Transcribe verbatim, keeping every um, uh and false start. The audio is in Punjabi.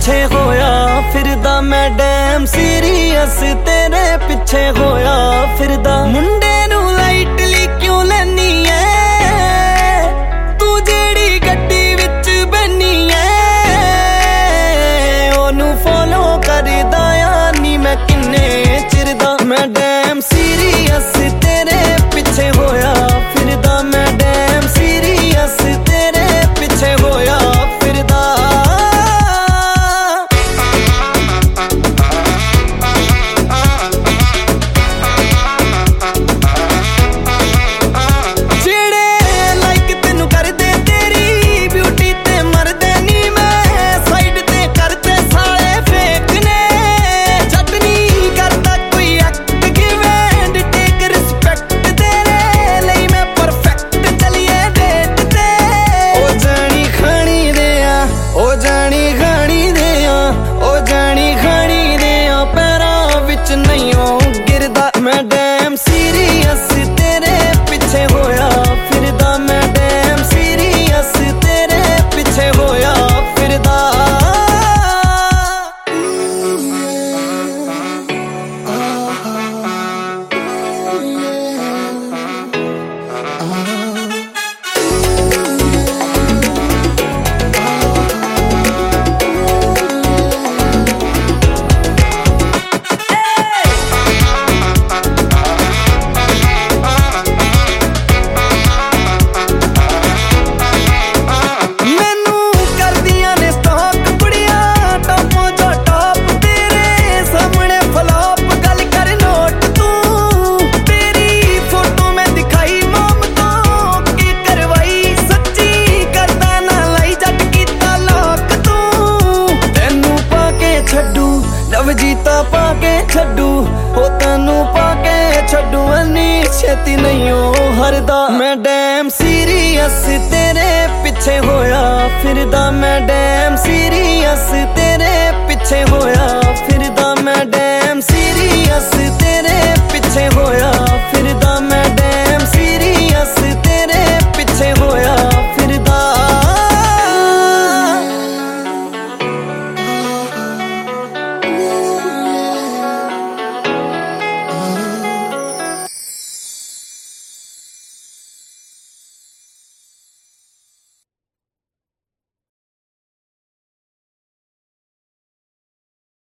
ਪਿੱਛੇ ਹੋਇਆ ਫਿਰਦਾ ਮੈਂ ਡੈਮ ਸੀਰੀਅਸ ਤੇਰੇ ਪਿੱਛੇ ਹੋਇਆ ਫਿਰਦਾ। ਮੁੰਡੇ ਨੂੰ ਲਾਈਟਲੀ ਕਿਉਂ ਲੈਨੀ ਐ ਤੂੰ ਜਿਹੜੀ ਗੱਡੀ ਵਿੱਚ ਬੈਨੀ ਐ ਉਹਨੂੰ ਫੋਲੋ ਕਰਦਾ ਆ ਨੀ ਮੈਂ ਕਿੰਨੇ ਚਿਰ ਦਾ। ਮੈਂ ਡੈਮ ਸੀਰੀਅਸ ਤੇਰੇ ਪਿੱਛੇ ਹੋਇਆ ਫਿਰਦਾ ਮੈਂ ਡੈਮ ਸੀਰੀਅਸ ਤੇਰੇ ਪਿੱਛੇ ਹੋਇਆ ਫਿਰਦਾ। ਮੈਂ ਡੈਮ ਸੀਰੀਅਸ ਤੇਰੇ ਪਿੱਛੇ ਹੋਇਆ ਫਿਰਦਾ ਮੈਂ ਡੈਮ ਸੀਰੀਅਸ ਤੇਰੇ ਪਿੱਛੇ ਹੋਇਆ ਫਿਰਦਾ। ਜੀਤਾ ਪਾ ਕੇ ਛੱਡੂ ਉਹ ਤੈਨੂੰ ਪਾ ਕੇ ਛੱਡੂ ਇੰਨੀ ਛੇਤੀ ਨਹੀਂ ਉਹ ਹਰਦਾ। ਮੈਂ ਡੈਮ ਸੀਰੀਅਸ ਤੇਰੇ ਪਿੱਛੇ ਹੋਇਆ ਫਿਰਦਾ ਮੈਂ ਡੈਮ ਸੀਰੀਅਸ ਤੇਰੇ ਪਿੱਛੇ ਹੋਇਆ